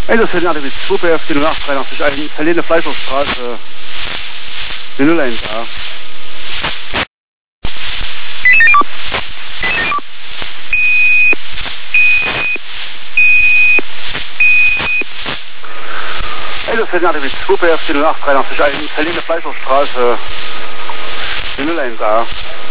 Das ist die 2 BF, die 0883, eine Italiener Fleischerstraße, die 01 A. Das ist die 2 BF, die 0883, eine Italiener Fleischerstraße, die 01 A.